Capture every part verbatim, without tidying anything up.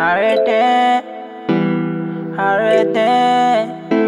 Arrête, arrête,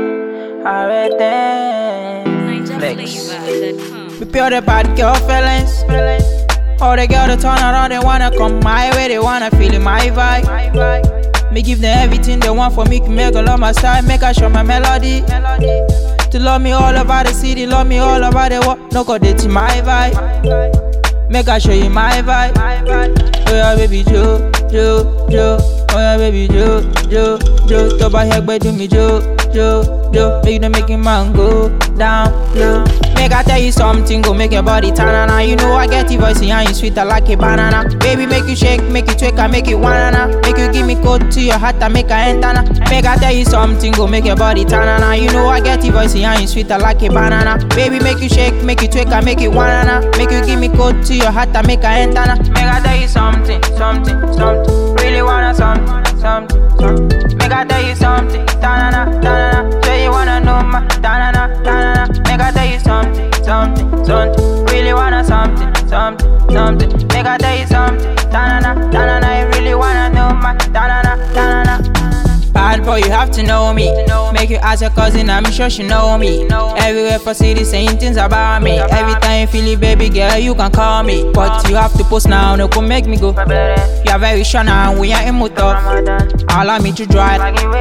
arrête. Flex. We pure the bad girl feelings. All the girls that turn around, they wanna come my way, they wanna feel my vibe. Me give them everything they want for me, make a love my style, make I show my melody. To love me all over the city, love me all over the world, no go to my vibe. Make I show you my vibe. Oh yeah, baby, Joe, Joe, Joe. Oh yeah, baby, Joe, Joe, Joe. Top of head, do me, Joe, Joe, Joe. Make them make man go down low. Make I tell you something, go make your body tanana. You know I get your voice and you sweet like a banana. Baby, make you shake, make you twake, I make it wanna. Make you give me code to your heart, I make I enter. Make I tell you something, go make your body tanana. You know I get your voice and you sweet like a banana. Baby, make you shake, make you twake, I make it wanna. Make you give me code to your heart, I make I enter. Make I tell you something, something, something. Really wanna something, something, something. Make I tell you something, tanana, tanana. Say you wanna know my tanana, tanana. Make I tell you something, something, something. Really wanna something, something, something. Make I tell you something, tanana, tanana. You really wanna know my tanana, tanana. Bad boy, you have to know me. Make you ask your cousin, I'm sure she know me. Everywhere for city saying things about me. Every time you feel it, baby girl, you can call me. But you have to post now, no can make me go. You are very sure now, we are in motor. Allow me to drive.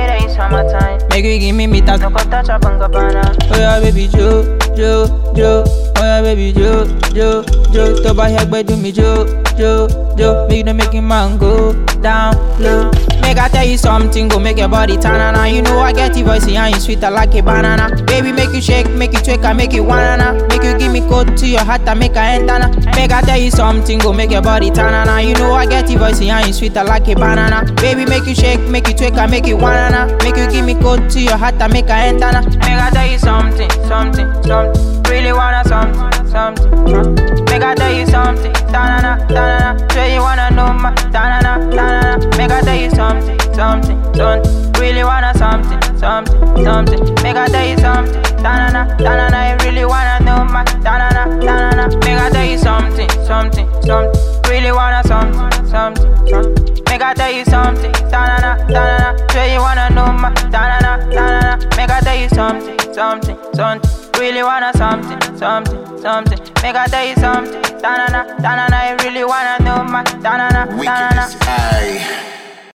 Make you give me meters. Oh yeah, baby Joe, Joe, Joe. Oh yeah, baby Joe, Joe, Joe. Top of head, boy, do me Joe, Joe, Joe. Make them make man go down low. Make I tell you something, go make your body tanana. You know I get your voice and you sweet like a banana. Baby, make you shake, make you twake, I make it wanna. Make you give me code to your heart, I make I enter. Make I tell you something, go make your body tanana. You know I get your voice and you sweet like a banana. Baby, make you shake, make you twake, I make it wanna. Make you give me code to your heart, I make I enter. Make I tell you something, something, something. Really wanna something, something, something. Make I tell you something, tanana, tanana. Say you wanna know my tanana, tanana. Make I tell you something, something, something. Really wanna something, something, something. Make I tell you something, tanana, tanana. You really wanna know my tanana, tanana. Make I tell you something, something, something. Really wanna something, something, something. Make I tell you something, tanana, tanana. Say you wanna know my tanana, tanana. Make I tell you something, something, something. Really wanna something, something, something. Make I tell you something, tanana, tanana. You really wanna know my tanana, tanana. Wickedness, aye.